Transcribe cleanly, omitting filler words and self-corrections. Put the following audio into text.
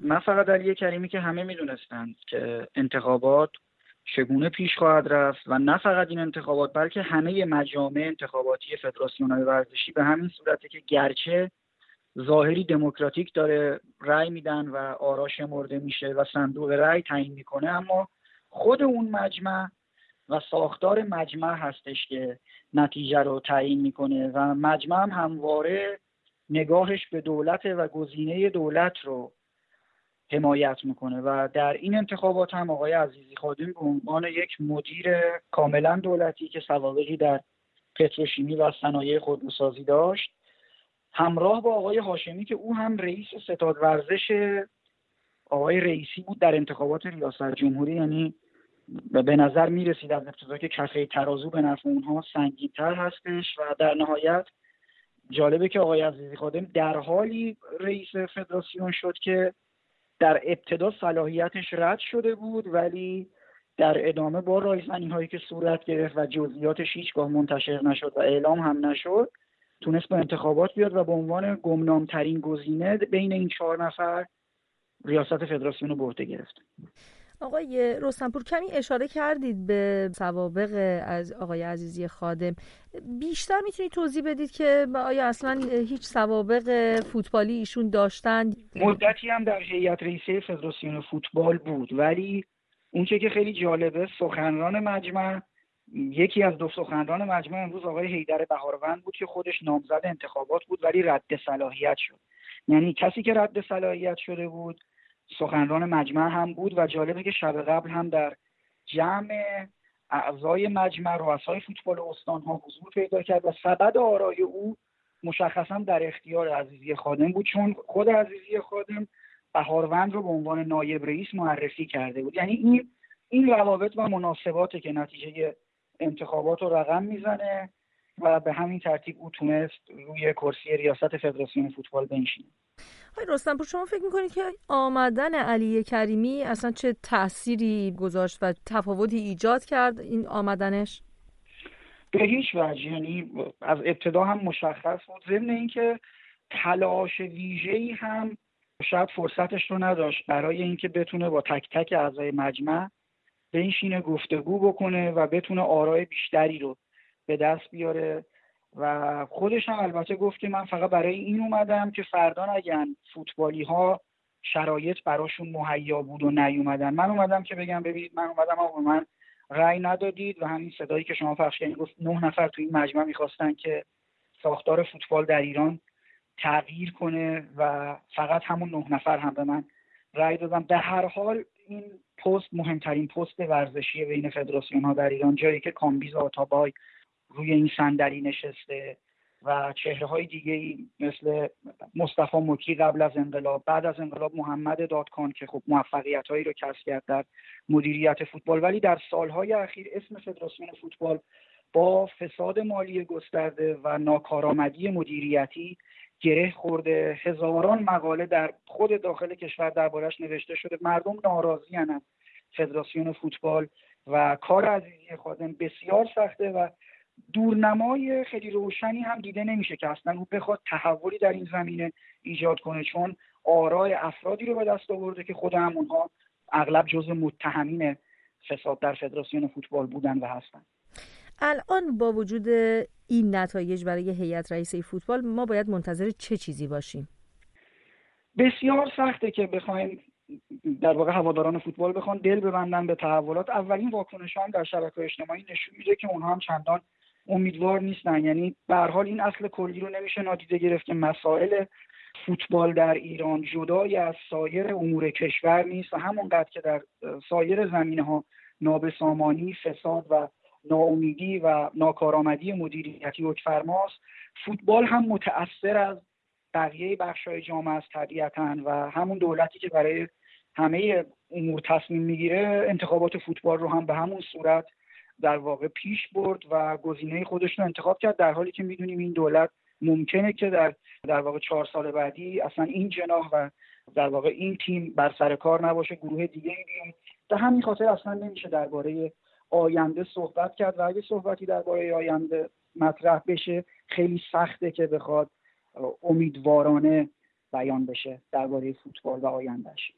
نه فقط علی کریمی که همه میدونستند که انتخابات چگونه پیش خواهد رفت و نه فقط این انتخابات بلکه همه مجامع انتخاباتی فدراسیون‌های ورزشی به همین صورته که گرچه ظاهری دموکراتیک داره رأی میدن و آرا شمرده میشه و صندوق رأی تعیین میکنه، اما خود اون مجمع و ساختار مجمع هستش که نتیجه رو تعیین میکنه و مجمع هم همواره نگاهش به دولت و گزینه دولت رو حمایت میکنه و در این انتخابات هم آقای عزیزی خادم به عنوان یک مدیر کاملا دولتی که سوابقی در پتروشیمی و صنایع خودروسازی داشت، همراه با آقای هاشمی که او هم رئیس ستاد ورزش آقای رئیسی بود در انتخابات ریاست جمهوری، یعنی به نظر میرسید از ابتدا که کفه ترازو به نفع اونها سنگین‌تر هستش. و در نهایت جالبه که آقای عزیزی خادم در حالی رئیس فدراسیون شد که در ابتدا صلاحیتش رد شده بود، ولی در ادامه با رایزنی هایی که صورت گرفت و جزئیاتش هیچگاه منتشر نشد و اعلام هم نشد، تونست به انتخابات بیاد و به عنوان گمنام‌ترین گزینه بین این 4 نفر ریاست فدراسیون رو به عهده گرفت. آقای رستمپور، کمی اشاره کردید به سوابق از آقای عزیزی خادم. بیشتر میتونید توضیح بدید که آیا اصلا هیچ سوابق فوتبالی ایشون داشتند؟ مدتی هم در هیئت رئیسه فدراسیون فوتبال بود، ولی اون که خیلی جالبه سخنران مجمع، یکی از 2 سخنران مجمع امروز آقای حیدر بهاروند بود که خودش نامزد انتخابات بود ولی رد صلاحیت شد. یعنی کسی که رد صلاحیت شده بود سخنران مجمع هم بود و جالبه که شب قبل هم در جمع اعضای مجمع رؤسای فوتبال استان‌ها حضور پیدا کرد و سبد آرای او مشخصا در اختیار عزیزی خادم بود، چون خود عزیزی خادم بهاروند رو به عنوان نایب رئیس معرفی کرده بود. یعنی این روابط و مناسباته که نتیجه انتخابات رو رقم میزنه و به همین ترتیب او تونست روی کرسی ریاست فدراسیون فوتبال بنشینه. آقای رستمپور، شما فکر میکنید که آمدن علی کریمی اصلا چه تأثیری گذاشت و تفاوتی ایجاد کرد این آمدنش؟ به هیچ وجه. یعنی از ابتدا هم مشخص بود، ضمن اینکه تلاش ویژه‌ای هم شاید فرصتش رو نداشت برای اینکه بتونه با تک تک اعضای مجمع بنشینه گفتگو بکنه و بتونه آرای بیشتری رو به دست بیاره و خودش هم البته گفت که من فقط برای این اومدم که فردا نگن فوتبالی ها شرایط براشون مهیا بود و نیومدن. من اومدم که بگم ببینید من اومدم و من رأی ندادید و همین صدایی که شما پخش کردید گفت 9 نفر تو این مجمع میخواستن که ساختار فوتبال در ایران تغییر کنه و فقط همون 9 نفر هم به من رأی دادن. به هر حال این پست مهمترین پست ورزشی بین فدراسیون ها در ایران، جایی که کامبیز آتابای روی این صندلی نشسته و چهره‌های دیگه‌ای مثل مصطفی مکی قبل از انقلاب، بعد از انقلاب محمد دادکان که خب موفقیت‌هایی رو کسب کرد در مدیریت فوتبال، ولی در سالهای اخیر اسم فدراسیون فوتبال با فساد مالی گسترده و ناکارآمدی مدیریتی گره خورده. هزاران مقاله در خود داخل کشور دربارش نوشته شده. مردم ناراضی از فدراسیون فوتبال و کار عزیزی خادم بسیار سخته و دورنمای خیلی روشنی هم دیده نمیشه که اصلا او بخواد تحولی در این زمینه ایجاد کنه، چون آرای افرادی رو به دست آورده که خود همونها اغلب جزو متهمین فساد در فدراسیون فوتبال بودن و هستن. الان با وجود این نتایج برای هیئت رئیسه فوتبال ما باید منتظر چه چیزی باشیم؟ بسیار سخته که بخوایم در واقع هواداران فوتبال بخوان دل ببندن به تحولات. اولین واکنش‌ها هم در شبکه‌های اجتماعی نشون میده که اونها هم چندان امیدوار نیستن. یعنی به هر حال این اصل کلی رو نمیشه نادیده گرفت که مسائل فوتبال در ایران جدای از سایر امور کشور نیست و همونقدر که در سایر زمینه‌ها نابسامانی، فساد و ناامیدی و ناکارآمدی مدیریتی حکم‌فرماست، فوتبال هم متأثر از بقیه بخش‌های جامعه است طبیعتاً و همون دولتی که برای همه امور تصمیم میگیره انتخابات فوتبال رو هم به همون صورت در واقع پیش برد و گزینه خودش رو انتخاب کرد، در حالی که میدونیم این دولت ممکنه که در واقع 4 سال بعدی اصلا این جناح و در واقع این تیم بر سر کار نباشه، گروه دیگه‌ای بیاد. به همین خاطر اصلا نمیشه درباره آینده صحبت کرد و اگه صحبتی درباره آینده مطرح بشه خیلی سخته که بخواد امیدوارانه بیان بشه درباره فوتبال و آیندهش.